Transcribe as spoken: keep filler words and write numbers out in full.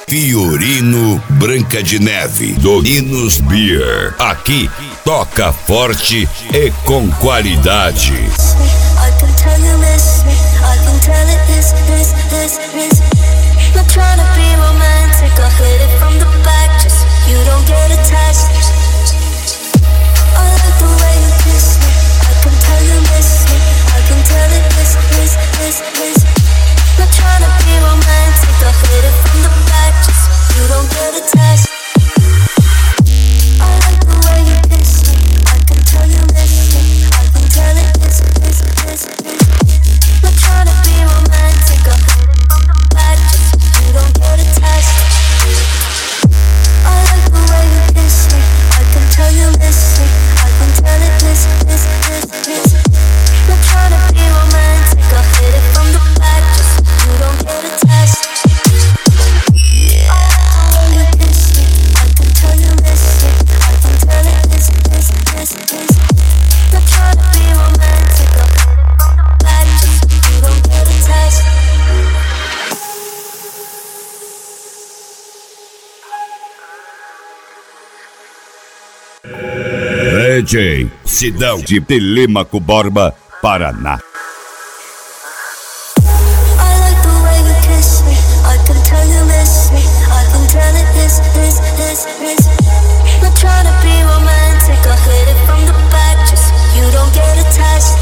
Fiorino Branca de Neve, Dorinos Beer. Aqui toca forte e com qualidade. I can tell you miss me, I can tell it is, is, is, is. Not trying to be romantic, I hit it from the back, just you don't get attached. I like the way you kiss me, I can tell you miss me, I can tell it is, is, is, is. Not trying to be romantic, I hit it from the back, just you don't get attached. I like the way you kiss me, I can tell you miss me, I can tell it is, is, is, is. Not trying to be romantic, I hit it from the back, just you don't get attached. I like the way you kiss me, I can tell you miss me, I can tell it is, is, is, is. Not trying to be romantic, I hit it from the back, just you don't get attached. I like the way you kiss me, I can tell you miss me, I can tell it is, is, is, is. Not trying to be romantic, I hit it from the back, just you don't get attached. D J Sidão de Telêmaco Borba, Paraná. I like the way you kiss me, I can tell you miss me, I can tell it is, is, is, is. Not trying to be romantic, I hit it from the back, just you don't get attached.